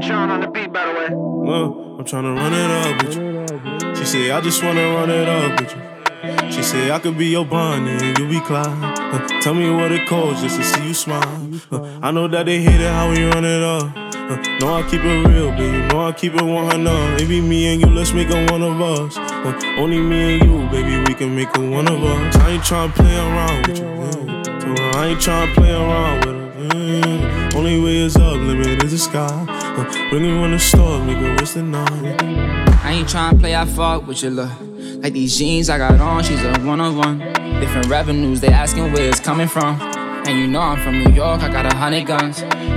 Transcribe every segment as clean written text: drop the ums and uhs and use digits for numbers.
Sean on the beat, by the way. I'm tryna run it up with you. She say, I just wanna run it up with you. She say, I could be your Bonnie and you be Clyde. Tell me what it costs just to see you smile. I know that they hate it how we run it up. Know I keep it real, baby. Know I keep it 100. Maybe me and you, let's make it one of us. Only me and you, baby, we can make it one of us. I ain't tryna play around with you. I ain't tryna play around with her. Only way is up, limit is the sky. Bring me when the stars, nigga, what's the night? I ain't tryna play, I fuck with your look. Like these jeans I got on, she's a one-on-one. Different revenues, they asking where it's coming from. And you know I'm from New York, I got 100 guns.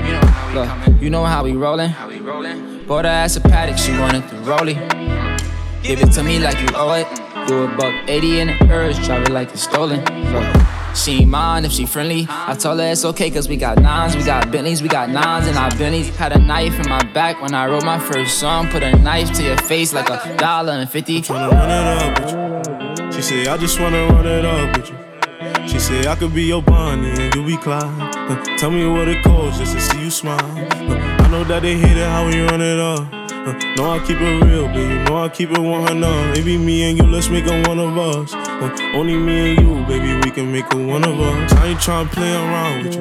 You know how we rollin'? Bought her ass a paddock, she wanted the rollie. Give it to me like you owe it. Do $180 in the urge, drive it like it's stolen. She ain't mind if she friendly. I told her it's okay cause we got nines, we got Bentleys, we got nines in our Bentleys. Had a knife in my back when I wrote my first song. Put a knife to your face like $1.50. Tryna run it up with you. She say, I just wanna run it up with you. She say, I could be your Bonnie and you be Clyde. Tell me what it costs just to see you smile. I know that they hate it how we run it up. Know I keep it real, baby. Know I keep it 100. Maybe me and you, let's make it one of us. Only me and you, baby, we can make it one of us. I ain't tryna play around with you.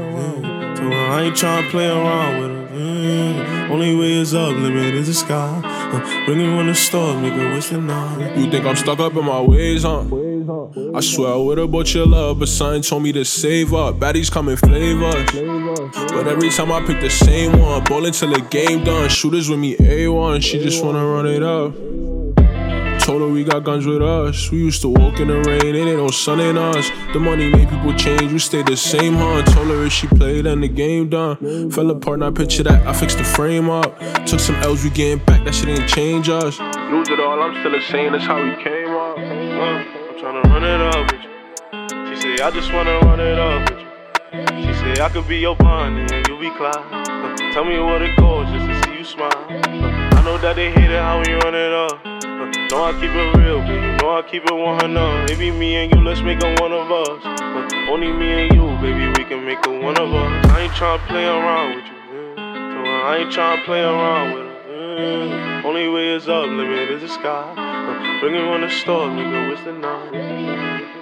I ain't tryna play around with her. Only way is up, limit is the sky. Bring me when the stars, nigga, what's the night? You think I'm stuck up in my ways, huh? I swear I would've bought your love, but something told me to save up. Baddies come in flavors, but every time I pick the same one. Ballin' till the game done, shooters with me A1. She just wanna run it up. Told her we got guns with us. We used to walk in the rain, it ain't no sun in us. The money made people change, we stayed the same, huh? Told her if she played and the game done. Fell apart, now picture that, I fixed the frame up. Took some L's, we getting back, that shit ain't change us. Lose it all, I'm still the same, that's how we came up. I'm tryna run it up with you. She say, I just wanna run it up with you. She say, I could be your Bonnie and you be Clyde. Tell me what it costs just to see you smile. I know that they hate it how we run it up. Know I keep it real, baby. Know I keep it 100. Maybe me and you, let's make it one of us. Only me and you, baby, we can make it one of us. I ain't tryna play around with you. I ain't tryna play around with her. Only way is up, limit is the sky. Bring me when the stars, nigga, what's the night?